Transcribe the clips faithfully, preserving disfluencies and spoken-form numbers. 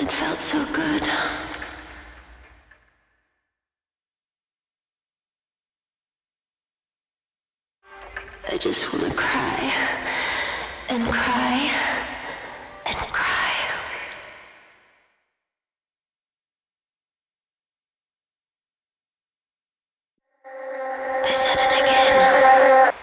It felt so good. I just want to cry and cry and cry. I said it again.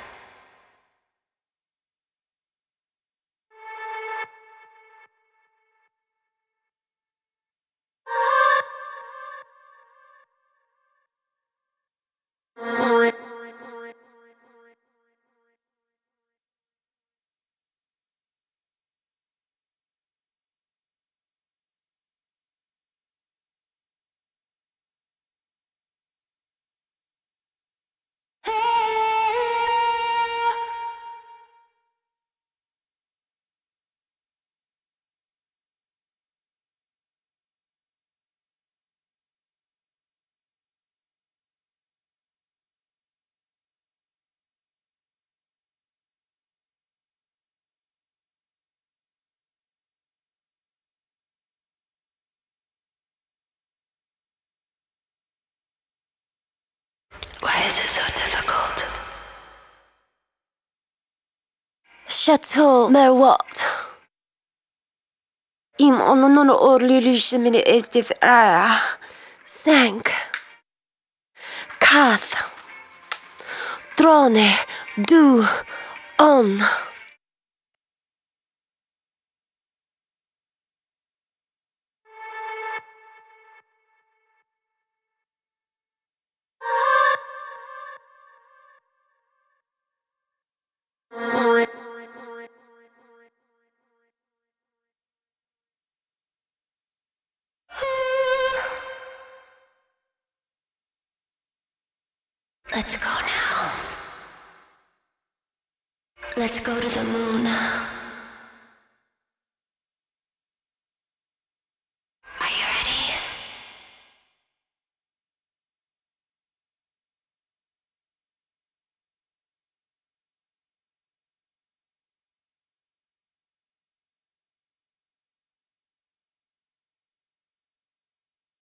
Why is it so difficult? Chateau Merwot. Im ononono orlilishamini estifraya. Sank. Kath. Drone. Du. On. Let's go now. Let's go to the moon.